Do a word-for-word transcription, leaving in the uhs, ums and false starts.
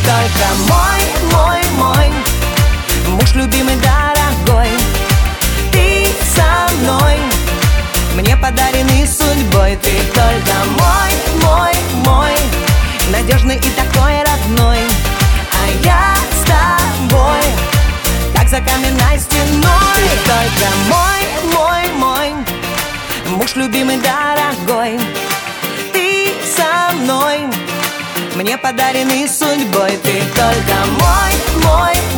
только мой, мой, мой муж любимый, дорогой. Ты со мной, мне подаренный судьбой. Ты только мой, мой, мой, надежный и такой родной. А я с тобой, как за каменной стеной. Ты только мой, мой, мой муж любимый, дорогой. Ты со мной, мне подаренный судьбой. Ты только мой, мой,